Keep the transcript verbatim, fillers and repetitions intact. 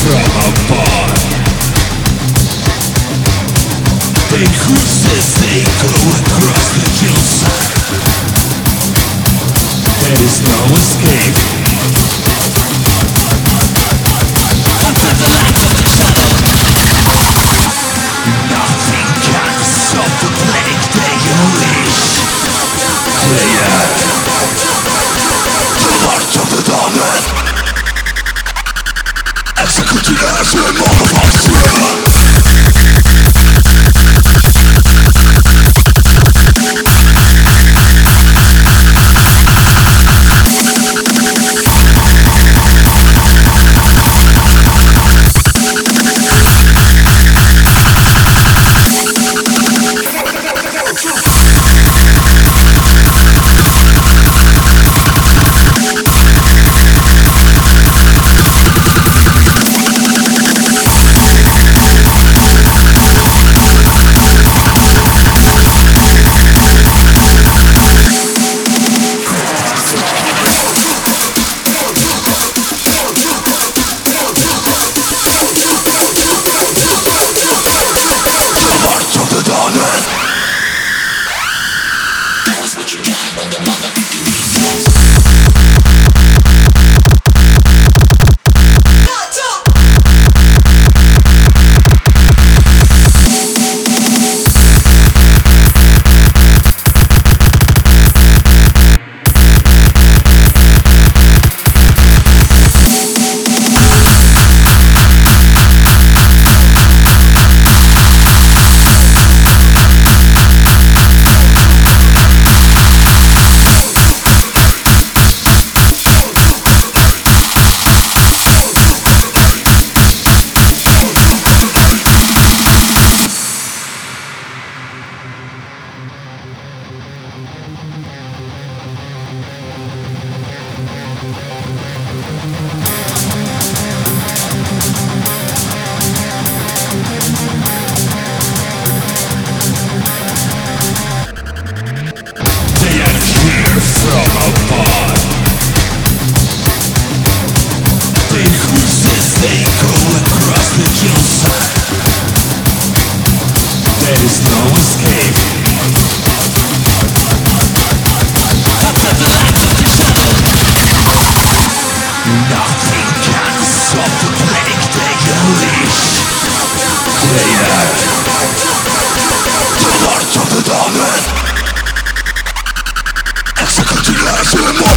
from above. They cruise as they go across the hillside. There is no escape. Under the light of the shadow, nothing can stop the plague they unleash. Player, the march of the dawn, executing as a motherfucker. There is no escape. Under the light of the shadow, nothing can stop the plague they unleash. Player, the march of the dawn, executing as a